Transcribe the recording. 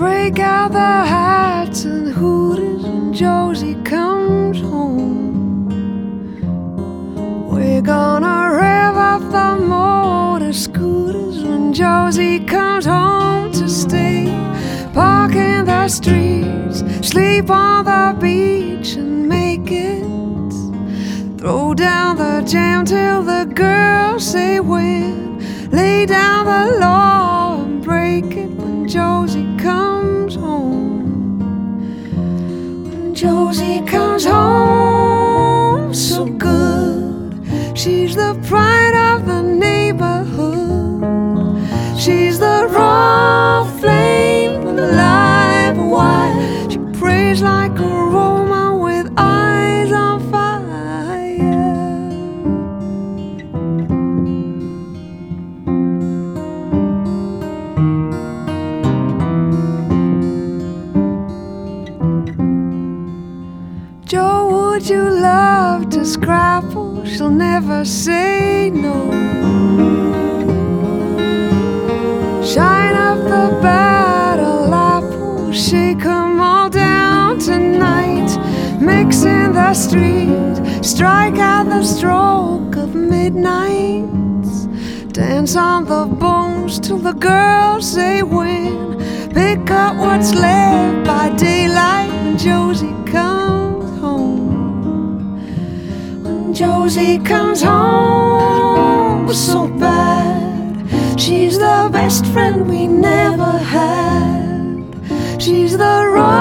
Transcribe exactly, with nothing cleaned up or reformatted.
break out the hats and hooters when Josie comes home. We're gonna rev up the motor scooters when Josie comes home to stay. Park in the streets, sleep on the beach and make it. Throw down the jam till the girls say when. Lay down the law and break it when Josie comes home. When Josie comes home so good, she's the pride of the neighborhood. She's the raw flame, alive and wild. She prays like a Roman with eyes on fire. Joe, would you love to scrapple? She'll never say no. Shine up the battle apple, shake 'em all down tonight. Mix in the street, strike out the stroke of midnight. Dance on the bones till the girls say when. Pick up what's left by daylight when Josie comes home. When Josie comes home so bad, she's the best friend we never had. She's the